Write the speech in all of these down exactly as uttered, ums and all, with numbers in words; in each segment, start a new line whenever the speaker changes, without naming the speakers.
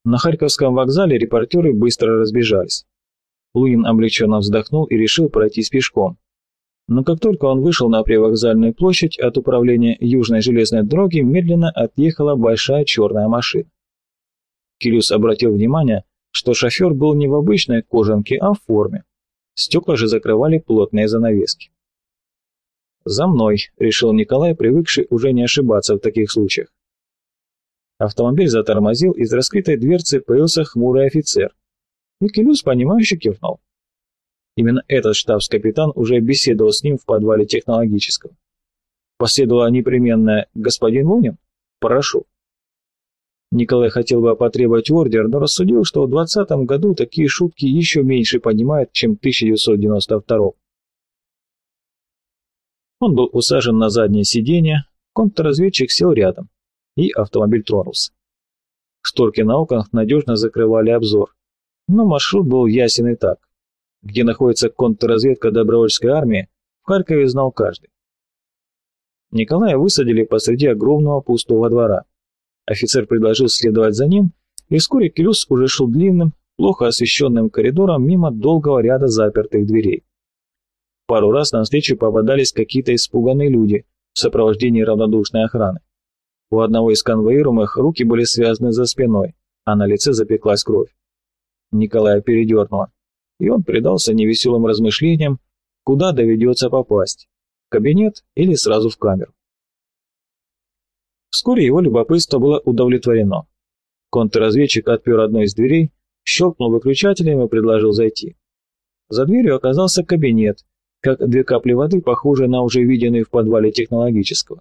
На Харьковском вокзале репортеры быстро разбежались. Лунин облегченно вздохнул и решил пройтись пешком. Но как только он вышел на привокзальную площадь, от управления Южной железной дороги медленно отъехала большая черная машина. Кирюс обратил внимание, что шофер был не в обычной кожанке, а в форме. Стекла же закрывали плотные занавески. «За мной», — решил Николай, привыкший уже не ошибаться в таких случаях. Автомобиль затормозил, из раскрытой дверцы появился хмурый офицер. И Кирюс, понимающе кивнул. Именно этот штабс-капитан уже беседовал с ним в подвале технологического. Последовало непременное «Господин Лунин? Прошу». Николай хотел бы потребовать ордер, но рассудил, что в двадцатом году такие шутки еще меньше понимают, чем в тысяча девятьсот девяносто втором. Он был усажен на заднее сиденье, контрразведчик сел рядом, и автомобиль тронулся. Шторки на окнах надежно закрывали обзор, но маршрут был ясен и так. Где находится контрразведка добровольческой армии, в Харькове знал каждый. Николая высадили посреди огромного пустого двора. Офицер предложил следовать за ним, и вскоре Кирюс уже шел длинным, плохо освещенным коридором мимо долгого ряда запертых дверей. Пару раз навстречу попадались какие-то испуганные люди в сопровождении равнодушной охраны. У одного из конвоируемых руки были связаны за спиной, а на лице запеклась кровь. Николая передернуло, и он предался невеселым размышлениям, куда доведется попасть – в кабинет или сразу в камеру. Вскоре его любопытство было удовлетворено. Контрразведчик отпер одну из дверей, щелкнул выключателем и предложил зайти. За дверью оказался кабинет, как две капли воды, похожие на уже виденные в подвале технологического.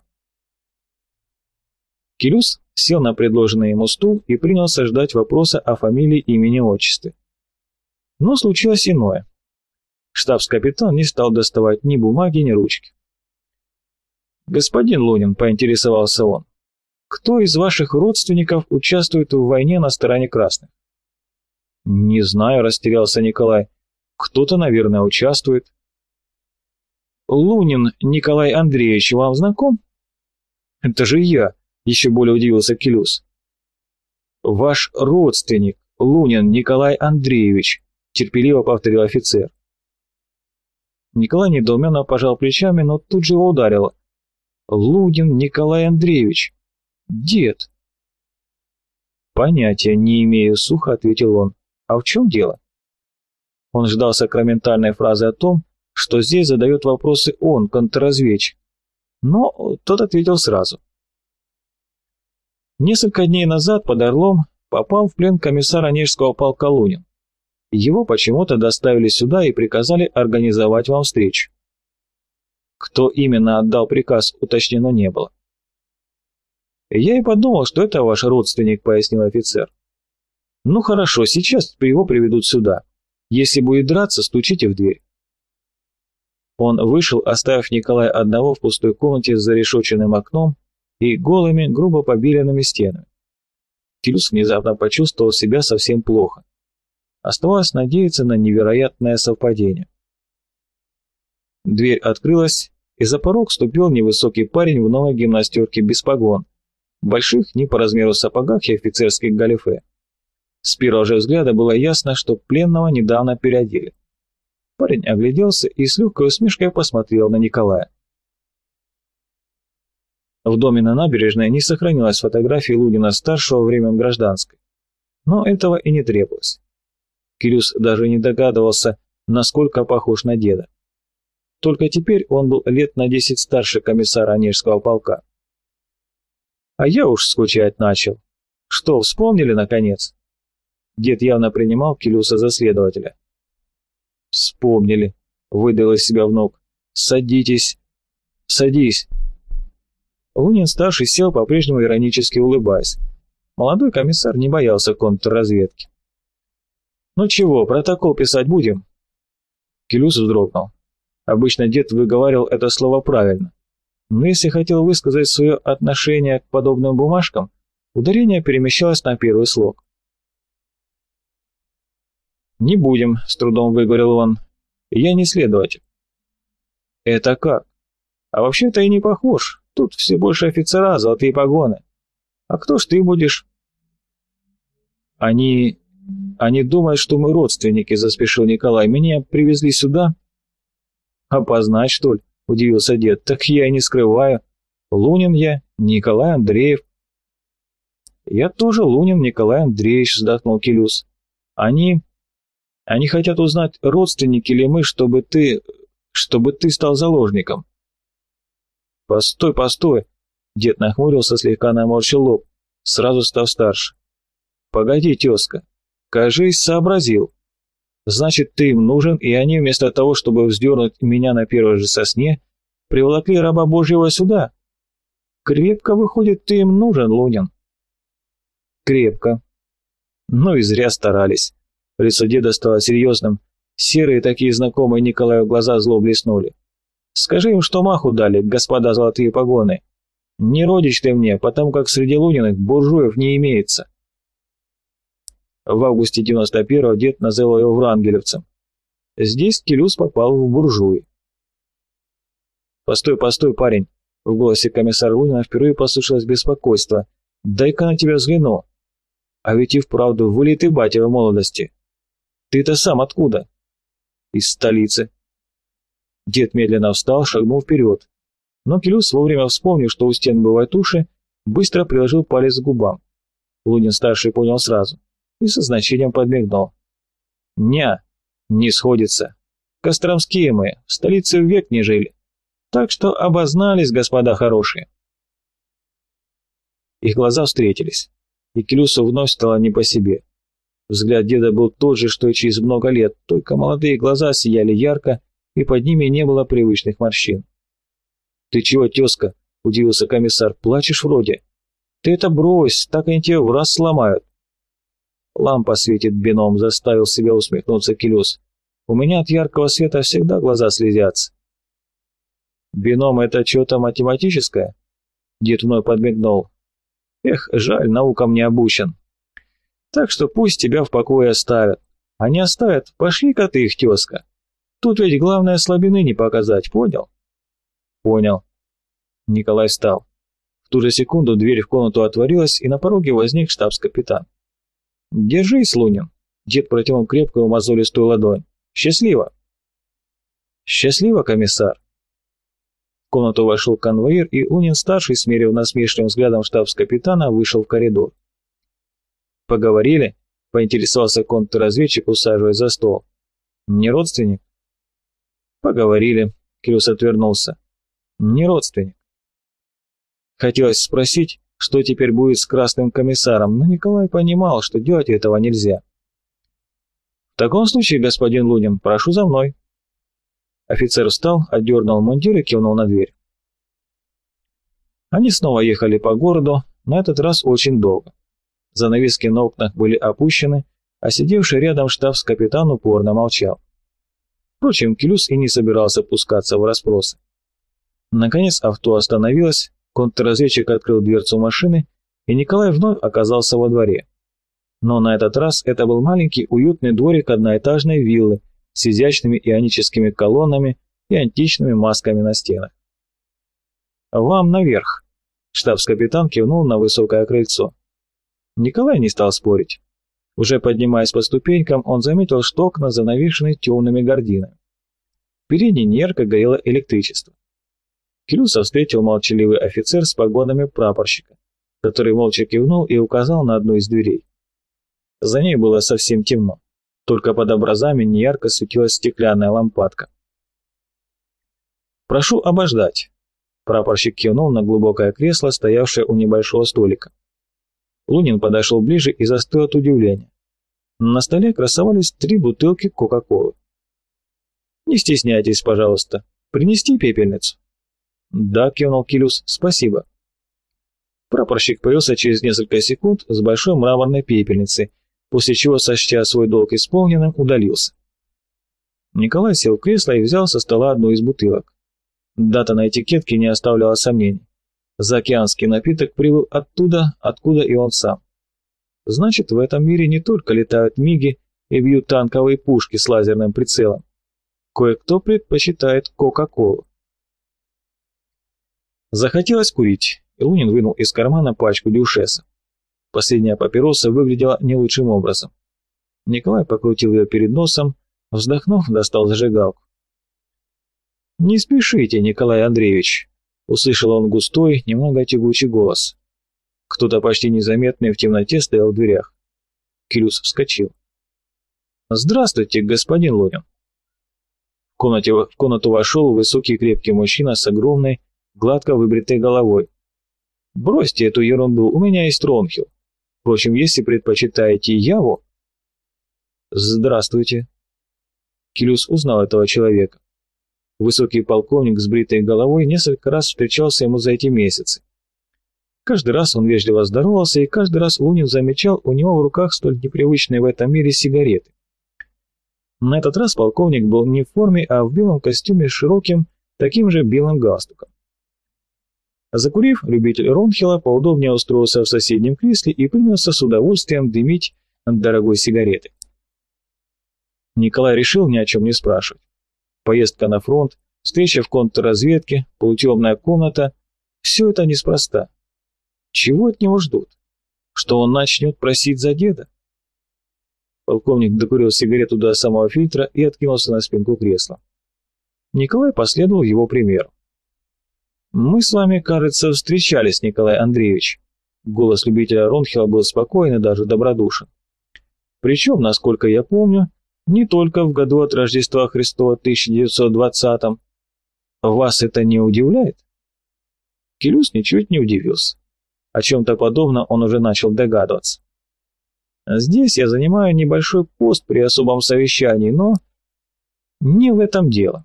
Кирюс сел на предложенный ему стул и принялся ждать вопроса о фамилии, имени, отчестве. Но случилось иное. Штабс-капитан не стал доставать ни бумаги, ни ручки. «Господин Лунин», — поинтересовался он, — «кто из ваших родственников участвует в войне на стороне красных?» «Не знаю», — растерялся Николай. «Кто-то, наверное, участвует». «Лунин Николай Андреевич вам знаком?» «Это же я», — еще более удивился Кирюс. «Ваш родственник, Лунин Николай Андреевич», — терпеливо повторил офицер. Николай недоуменно пожал плечами, но тут же его ударило. «Лунин Николай Андреевич. Дед». «Понятия не имею», — сухо ответил он. «А в чем дело?» Он ждал сакраментальной фразы о том, что здесь задает вопросы он, контрразведчик. Но тот ответил сразу. Несколько дней назад под Орлом попал в плен комиссар Онежского полка Лунин. Его почему-то доставили сюда и приказали организовать вам встречу. Кто именно отдал приказ, уточнено не было. «Я и подумал, что это ваш родственник», — пояснил офицер. «Ну хорошо, сейчас его приведут сюда. Если будет драться, стучите в дверь». Он вышел, оставив Николая одного в пустой комнате с зарешоченным окном и голыми, грубо побеленными стенами. Кирюс внезапно почувствовал себя совсем плохо. Оставалось надеяться на невероятное совпадение. Дверь открылась, и за порог ступил невысокий парень в новой гимнастерке без погон, больших не по размеру сапогах и офицерских галифе. С первого же взгляда было ясно, что пленного недавно переодели. Парень огляделся и с легкой усмешкой посмотрел на Николая. В доме на набережной не сохранилась фотографии Лунина-старшего времен гражданской, но этого и не требовалось. Кирюс даже не догадывался, насколько похож на деда. Только теперь он был лет на десять старше комиссара Онежского полка. А я уж скучать начал. Что, вспомнили наконец? Дед явно принимал Кирюса за следователя. Вспомнили, выдал из себя внук. Садитесь. Садись. Лунин-старший сел, по-прежнему иронически улыбаясь. Молодой комиссар не боялся контрразведки. «Ну чего, протокол писать будем?» Кирюс вздрогнул. Обычно дед выговаривал это слово правильно, но если хотел высказать свое отношение к подобным бумажкам, ударение перемещалось на первый слог. «Не будем», — с трудом выговорил он. «Я не следователь». «Это как? А вообще-то и не похож. Тут все больше офицера, золотые погоны. А кто ж ты будешь?» Они... они думают, что мы родственники, заспешил Николай. Меня привезли сюда. Опознать, что ли? Удивился дед. Так я и не скрываю. Лунин я, Николай Андреев. Я тоже Лунин Николай Андреевич, вздохнул Келюс. Они... они хотят узнать, родственники ли мы, чтобы ты... чтобы ты стал заложником. Постой, постой. Дед нахмурился, слегка наморщил лоб, сразу став старше. Погоди, тезка, кажись, сообразил. Значит, ты им нужен, и они вместо того, чтобы вздернуть меня на первой же сосне, приволокли раба Божьего сюда. Крепко, выходит, ты им нужен, Лунин. Крепко. Ну и зря старались. Лицо деда стало серьезным. Серые, такие знакомые Николаю глаза зло блеснули. Скажи им, что маху дали, господа золотые погоны. Не родич ты мне, потому как среди Луниных буржуев не имеется. В августе девяносто первого дед называл его врангелевцем. Здесь Келюс попал в буржуи. «Постой, постой, парень!» В голосе комиссара Лунина впервые послышалось беспокойство. «Дай-ка на тебя взгляну. А ведь и вправду вылитый батя в молодости. Ты-то сам откуда?» «Из столицы». Дед медленно встал, шагнул вперед. Но Келюс, вовремя вспомнив, что у стен бывают уши, быстро приложил палец к губам. Лунин-старший понял сразу и со значением подмигнул. «Ня, не сходится. Костромские мы, в столице век не жили. Так что обознались, господа хорошие». Их глаза встретились, и Келюсу вновь стало не по себе. Взгляд деда был тот же, что и через много лет, только молодые глаза сияли ярко, и под ними не было привычных морщин. «Ты чего, тезка?» – удивился комиссар. «Плачешь вроде?» «Ты это брось, так они тебя в раз сломают». «Лампа светит бином», – заставил себя усмехнуться Келюс. «У меня от яркого света всегда глаза слезятся». «Бином – это что-то математическое?» Дед вновь подмигнул. «Эх, жаль, наукам не обучен. Так что пусть тебя в покое оставят. А не оставят, пошли-ка ты их, тезка. Тут ведь главное слабины не показать, понял?» «Понял». Николай встал. В ту же секунду дверь в комнату отворилась, и на пороге возник штабс-капитан. «Держись, Лунин!» Дед протянул крепкую мозолистую ладонь. «Счастливо!» «Счастливо, комиссар!» В комнату вошел конвоир, и Лунин-старший, смерив насмешливым взглядом штабс-капитана, вышел в коридор. «Поговорили?» — поинтересовался контрразведчик, усаживаясь за стол. «Не родственник?» «Поговорили», — Келюс отвернулся. «Не родственник». Хотелось спросить, что теперь будет с красным комиссаром, но Николай понимал, что делать этого нельзя. «В таком случае, господин Лунин, прошу за мной». Офицер встал, отдернул мундир и кивнул на дверь. Они снова ехали по городу, на этот раз очень долго. Занавески на окнах были опущены, а сидевший рядом штабс-капитан упорно молчал. Впрочем, Келюс и не собирался пускаться в расспросы. Наконец авто остановилось, контрразведчик открыл дверцу машины, и Николай вновь оказался во дворе. Но на этот раз это был маленький уютный дворик одноэтажной виллы с изящными ионическими колоннами и античными масками на стенах. «Вам наверх», — штабс-капитан кивнул на высокое крыльцо. Николай не стал спорить. Уже поднимаясь по ступенькам, он заметил, что окна занавешены темными гардинами. Впереди неярко горело электричество. Келюса встретил молчаливый офицер с погонами прапорщика, который молча кивнул и указал на одну из дверей. За ней было совсем темно, только под образами неярко светилась стеклянная лампадка. «Прошу обождать», — прапорщик кивнул на глубокое кресло, стоявшее у небольшого столика. Лунин подошел ближе и застыл от удивления. На столе красовались три бутылки Кока-Колы. «Не стесняйтесь, пожалуйста. Принести пепельницу?» «Да», — кивнул Келюс, — «спасибо». Прапорщик появился через несколько секунд с большой мраморной пепельницей, после чего, сочтя свой долг исполненным, удалился. Николай сел в кресло и взял со стола одну из бутылок. Дата на этикетке не оставляла сомнений. Заокеанский напиток прибыл оттуда, откуда и он сам. Значит, в этом мире не только летают миги и бьют танковые пушки с лазерным прицелом. Кое-кто предпочитает Кока-Колу. Захотелось курить, и Лунин вынул из кармана пачку дюшеса. Последняя папироса выглядела не лучшим образом. Николай покрутил ее перед носом, вздохнув, достал зажигалку. «Не спешите, Николай Андреевич», — услышал он густой, немного тягучий голос. Кто-то почти незаметный в темноте стоял в дверях. Кирюс вскочил. «Здравствуйте, господин Лунин». В, комнате, в комнату вошел высокий крепкий мужчина с огромной, гладко выбритой головой. «Бросьте эту ерунду, у меня есть Ронхилл. Впрочем, если предпочитаете Яву...» «Здравствуйте». Кирюс узнал этого человека. Высокий полковник с бритой головой несколько раз встречался ему за эти месяцы. Каждый раз он вежливо здоровался, и каждый раз Лунин замечал у него в руках столь непривычные в этом мире сигареты. На этот раз полковник был не в форме, а в белом костюме с широким, таким же белым галстуком. Закурив, любитель Ронхилла поудобнее устроился в соседнем кресле и принялся с удовольствием дымить от дорогой сигареты. Николай решил ни о чем не спрашивать. Поездка на фронт, встреча в контрразведке, полутемная комната — все это неспроста. Чего от него ждут? Что он начнет просить за деда? Полковник докурил сигарету до самого фильтра и откинулся на спинку кресла. Николай последовал его примеру. «Мы с вами, кажется, встречались, Николай Андреевич». Голос любителя Ронхилла был спокоен и даже добродушен. «Причем, насколько я помню, не только в году от Рождества Христова тысяча девятьсот двадцатом. Вас это не удивляет?» Кирюс ничуть не удивился. О чем-то подобном он уже начал догадываться. «Здесь я занимаю небольшой пост при особом совещании, но не в этом дело».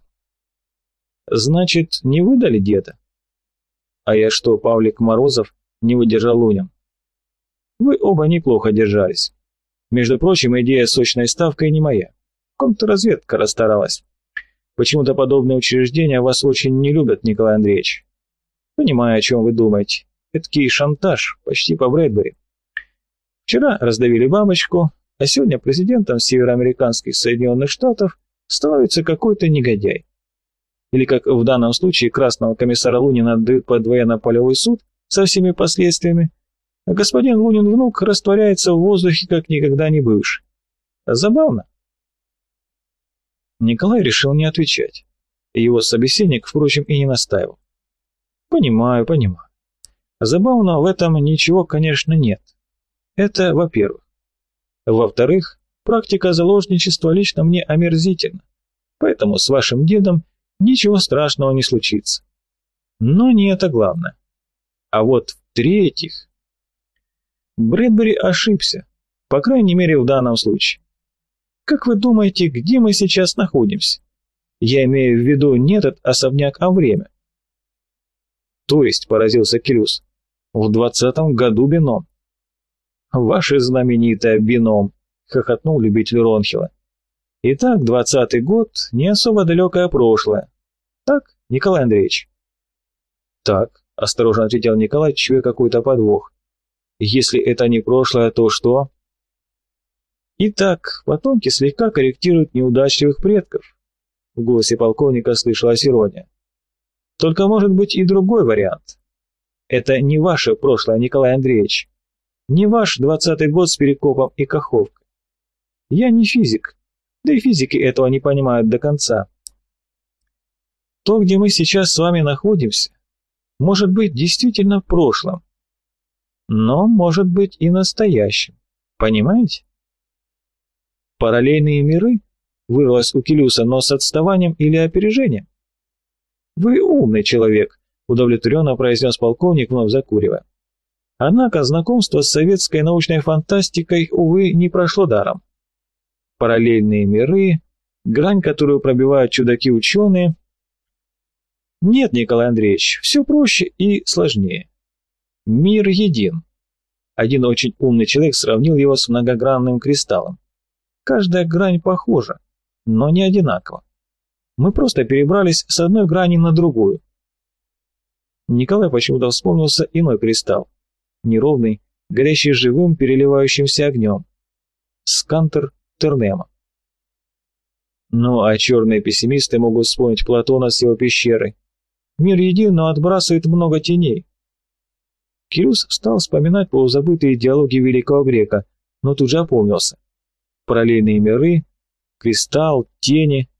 «Значит, не выдали деда?» «А я что, Павлик Морозов?» — не выдержал Лунин. «Вы оба неплохо держались. Между прочим, идея с сочной ставкой не моя. Контрразведка расстаралась. Почему-то подобные учреждения вас очень не любят, Николай Андреевич. Понимаю, о чем вы думаете. Эдакий шантаж, почти по Брэдбери. Вчера раздавили бабочку, а сегодня президентом североамериканских Соединенных Штатов становится какой-то негодяй. Или, как в данном случае, красного комиссара Лунина отдают под военно-полевой суд со всеми последствиями, а господин Лунин-внук растворяется в воздухе, как никогда не бывший. Забавно. Николай решил не отвечать. Его собеседник, впрочем, и не настаивал. Понимаю, понимаю. Забавно в этом ничего, конечно, нет. Это во-первых. Во-вторых, практика заложничества лично мне омерзительна, поэтому с вашим дедом ничего страшного не случится. Но не это главное. А вот в-третьих, Брэдбери ошибся, по крайней мере в данном случае. Как вы думаете, где мы сейчас находимся? Я имею в виду не этот особняк, а время. То есть, поразился Кирюс, в двадцатом году бином. Ваше знаменитое бином, хохотнул любитель Ронхилла. Итак, двадцатый год, не особо далекое прошлое. Так, Николай Андреевич? Так, осторожно ответил Николай, чуя какой-то подвох. Если это не прошлое, то что? Итак, потомки слегка корректируют неудачливых предков. В голосе полковника слышалась ирония. Только может быть и другой вариант. Это не ваше прошлое, Николай Андреевич. Не ваш двадцатый год с Перекопом и Каховкой. Я не физик, да и физики этого не понимают до конца. То, где мы сейчас с вами находимся, может быть действительно в прошлом, но может быть и настоящим. Понимаете? Параллельные миры вырвалось у Кирюса, но с отставанием или опережением. Вы умный человек, удовлетворенно произнес полковник, вновь закуривая. Однако знакомство с советской научной фантастикой, увы, не прошло даром. Параллельные миры, грань, которую пробивают чудаки-ученые. Нет, Николай Андреевич, все проще и сложнее. Мир един. Один очень умный человек сравнил его с многогранным кристаллом. Каждая грань похожа, но не одинакова. Мы просто перебрались с одной грани на другую. Николай почему-то вспомнился иной кристалл. Неровный, горящий живым, переливающимся огнем. Скантер Тернема. Ну, а черные пессимисты могут вспомнить Платона с его пещерой. Мир един, но отбрасывает много теней. Кирюс стал вспоминать полузабытые диалоги великого грека, но тут же опомнился. Параллельные миры, кристалл, тени,